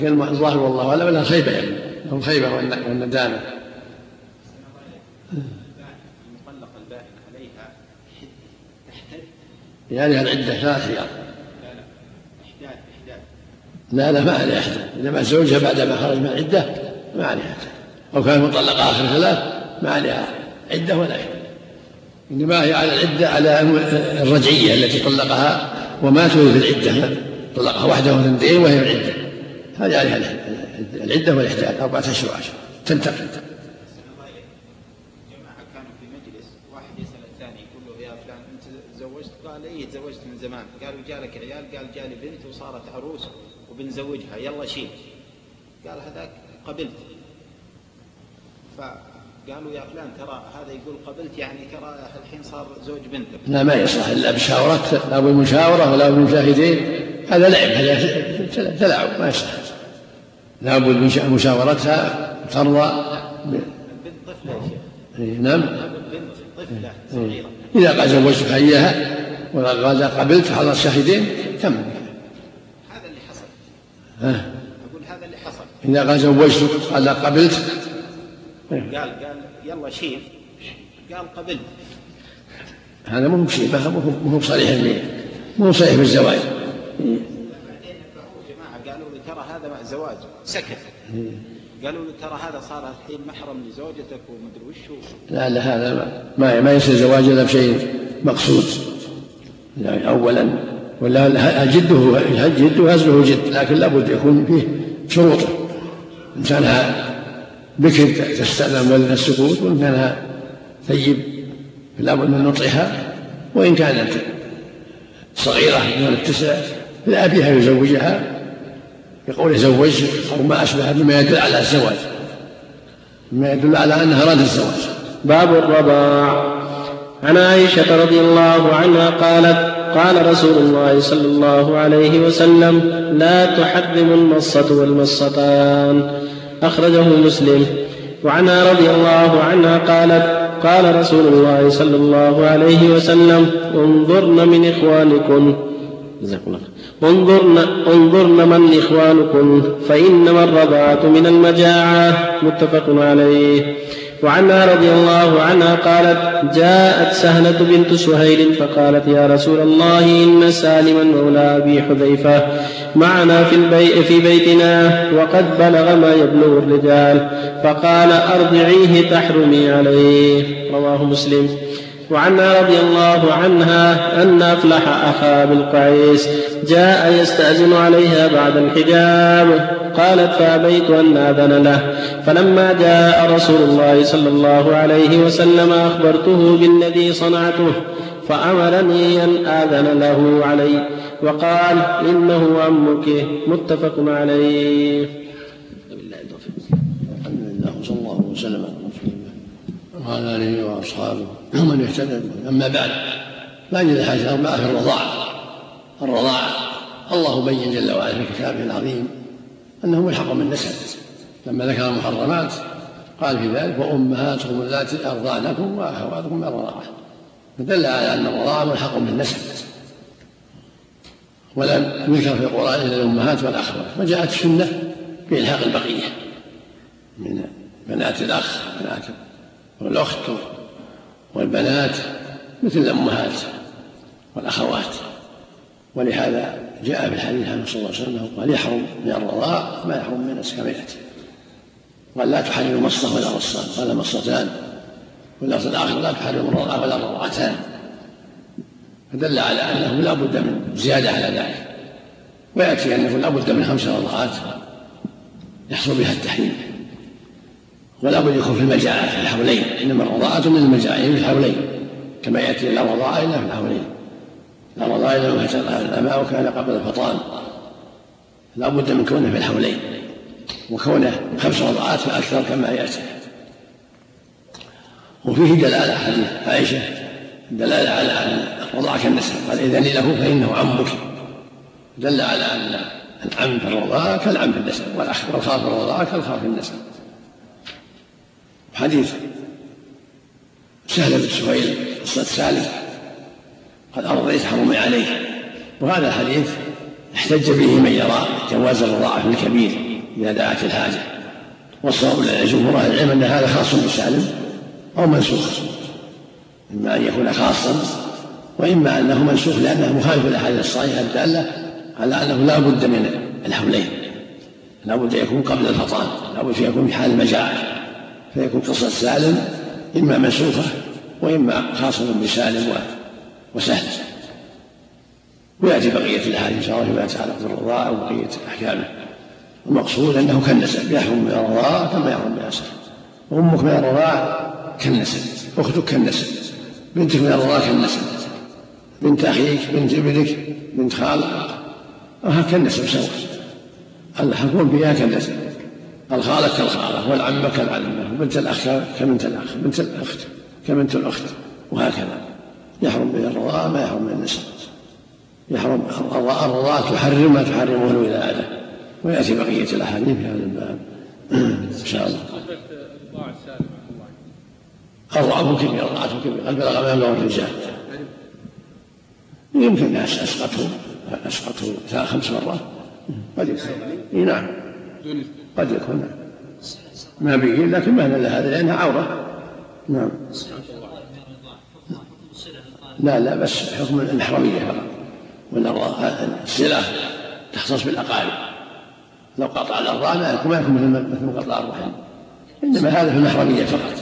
الظاهر والله أعلم ولا خيبة، يعني لهم خيبة والندامة. المطلق البائن عليها تحتد يعني العدة 3 أيام. لا ما عليها إحداث، إذا ما زوجها بعد ما خرج من العدة ما عليها إحداث، أو كان مطلقة آخر 3 ما عليها عدة ولا إحداث، إنما هي على العدة على الرجعية التي طلقها وماتت في العدة، طلقها واحدة واثنتين وهي في العدة، هذه عليها العدة والإحداث 4 أشهر وعشر تنتقل. جماعة كانوا في مجلس، واحد يسأل الثاني يقول له يا فلان أنت تزوجت؟ قال إيه تزوجت من زمان. قالوا جالك عيال؟ قال جالي بنت وصارت عروس وبنزوجها يلا شيل. قال هذاك قبلت. فقالوا يا فلان ترى هذا يقول قبلت يعني ترى الحين صار زوج بنتك. لا ما يصح إلا بشاورات، لا بالمشاورة ولا بالمشاهدين، هذا لعب، هذا تلاعب ما يصح. لا بد مشاورتها ترضى بنت طفلة يا شيخ. نعم بنت طفلة صغيرة. إذا قال زوجتك إياها وقال قبلت حضر الشاهدين تم. هذا اللي حصل. أقول هذا اللي حصل. إذا قال زوجتك قال قبلت قال يلا شيل، قال قبلت. هذا مو شيء، مو صريح، مو صريح بالزواج. بعدين نبهوه جماعة قالوا له ترى هذا زواج، سكت. قالوا له ترى هذا صار الحين محرم لزوجتك ومدري وشو. لا هذا ما يصير زواج إلا بشيء مقصود، يعني أولا ولا جده هزله جد، لكن لابد يكون فيه شروطه، إن كانها بكر تستأذن ولد السكوت، وإن كانها ثيب لابد من نطعها، وإن كانت صغيرة دون 9 لأبيها يزوجها يقول زوج، أو ما أشبه بما يدل على الزواج، ما يدل على أنها أرادت الزواج. باب الرضاع. عن عائشة رضي الله عنها قالت قال رسول الله صلى الله عليه وسلم لا تحرم المصة والمصتان، أخرجه مسلم. وعنها رضي الله عنها قالت قال رسول الله صلى الله عليه وسلم انظرن من إخوانكم، انظرن من إخوانكم فإنما الرضاعة من المجاعة، متفق عليه. وعنها رضي الله عنها قالت جاءت سهلة بنت سهيل فقالت يا رسول الله إن سالما مولى أبي حذيفة معنا في بيتنا وقد بلغ ما يبلغ الرجال، فقال أرضعيه تحرمي عليه، رواه مسلم. وعنها رضي الله عنها أن أفلح أخا بالقعيس جاء يستأذن عليها بعد الحجاب، قالت فأبيت أن آذن له، فلما جاء رسول الله صلى الله عليه وسلم أخبرته بالذي صنعته فأمرني أن آذن له علي، وقال إنه عمك، متفق عليه. الحمد لله وصلى الله وسلم على رسول الله وعلى آله وأصحابه ومن اهتدى. أما بعد، فإن الحاجة 4 في الرضاعة. الله بين جل وعلا في كتابه العظيم أنه ملحق بالنسب، لما ذكر المحرمات قال في ذلك وأمهاتكم اللاتي أرضعنكم وأخواتكم من الرضاعة، فدل على أن الرضاعة ملحق بالنسب، ولم يذكر في القرآن إلا الأمهات والأخوات، وجاءت السنة بإلحاق البقية من بنات الأخ بنات والأخت والبنات مثل الأمهات والأخوات. ولهذا جاء في الحديث عنه صلى الله عليه وسلم قال يحرم من الرضاع ما يحرم من السكبيات، قال لا تحرم مصة ولا مصان، قال مصتان، واللفظ الآخر لا تحرم الرضاع ولا رضعتان، فدل على أنه لا بد من زيادة على ذلك. ويأتي أنه لا بد من 5 رضعات يحصل بها التحريم، ولا بد يكون في المجاعة في الحولين، إنما الرضاعة من المجاعة في الحولين، كما يأتي لا رضاعة إلا في الحولين، لا رضاعة إلا ما شرع الأماء وكان قبل الفطام، لا بد من كونه في الحولين، وكونه 5 رضعات فأكثر كما يأتي. وفيه دلالة حديث عائشة دلالة على أن الرضاعة كالنسب، قال إذن له فإنه عمك، دل على أن العم في الرضاعة كالعم في النسب، والأخ والخال في الرضاعة كالخال في النسب. حديث سهل بن سهيل قصة سالم قد أرضيت حرمي عليه، وهذا الحديث احتج به من يرى جواز الرضاعة في الكبير إذا دعت الحاجة. والصواب لجمهور أهل العلم أن هذا خاص بالسالم أو منسوخ، إما أن يكون خاصا وإما أنه منسوخ لأنه مخالف للأحاديث الصحيحة الدالة على أنه لا بد من الحولين، لا بد يكون قبل الفطام، لا بد يكون في حال المجاعة، فيكون قصة سالم إما منسوخة وإما خاصة بسالم وسهل. ويأتي بقية الأحاديث إن شاء الله فيما يتعلق بالرضاعة وبقية أحكامه. المقصود أنه كالنسب، يحرم من الرضاعة كما يحرم من النسب. أمك من الرضاعة كالنسب، أختك كالنسب، بنتك من الرضاعة كالنسب، بنت أخيك، بنت ابنك، بنت خالك، كالنسب سواء. الحكم فيها كالنسب، الخالة كالخالة، والعمة كالعمة، وبنت الأخ كبنت الأخ، بنت الأخت كبنت الأخت، وهكذا. يحرم من الرضاعة ما يحرم من النسب. يحرم الرضاعة تحرم ما تحرمه الولادة. ويأتي بقية الأحاديث في هذا الباب إن شاء الله. الرضاعة كبيرة، الرضاعة كبيرة، قد بلغ ما يبلغ الرجال. يمكن الناس أسقطه 5 مرات، قد يكون. نعم قد يكون ما به، لكن ما هذا لأنها عورة. نعم لا بس حكم المحرمية فقط، وأن الصلة تختص بالأقارب. لو قطع الأرضاع ما يكون مثل قطع الرحم، إنما هذا في المحرمية فقط.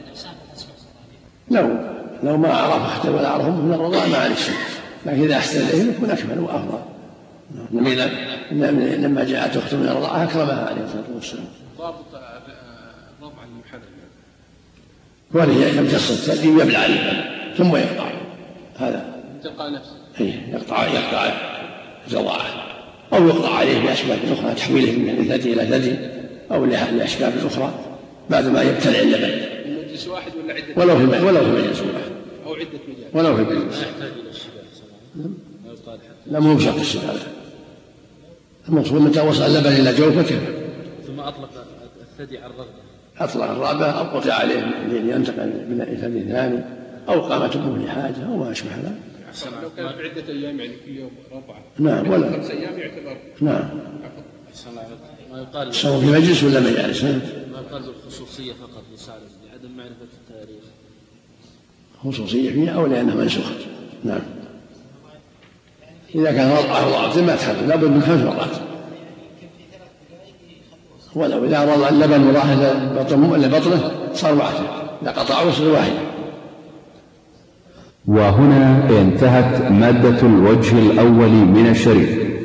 لو ما عرف أخته ولا عرفهم من الرضاعة ما عليه شيء، لكن إذا أحسن إليهم يكون أكمل وأفضل. لما جاءت أخته من الرضاعة أكرمها عليه الصلاة والسلام. ضابط الرضع المحرم وهي يمتص الثدي ويبلع اللبن ثم يقطع، هذا تلقى نفسه يقطع الرضاعة، أو يقطع عليه بأسباب أخرى، تحويله من ثدي إلى ثدي أو لأسباب أخرى بعد ما يبتلع اللبن. مجلس واحد ولا عدة؟ ولو في مجلس واحد أو عدة مجالس، ولو في مجلس. لا مو بشرط الشباب، المقصود متى وصل اللبن إلى جوفك ثم أطلق الثدي على الرغبة، أطلق الرغبة أو قطع عليه لينتقل من ثدي ثاني، أو قامت أمه لحاجة أو ما أشبه ذلك. لو كان بعدة أيام يعني كل يوم رضعة، نعم، ولا 5 أيام يعتبر. نعم. ما يقال سواء في مجلس ولا مجالس. ما يقال بالخصوصية فقط لسالم لعدم معرفة التاريخ. خصوصية فيها أو لأنها منسوخة. نعم. إذا كان رضعة ما تحرم، لابد من 5 مرات. ولو إذا رضع اللبن وراح إلى بطنه صار واحد، إذا قطعه صار واحد. وهنا انتهت مادة الوجه الأول من الشريط.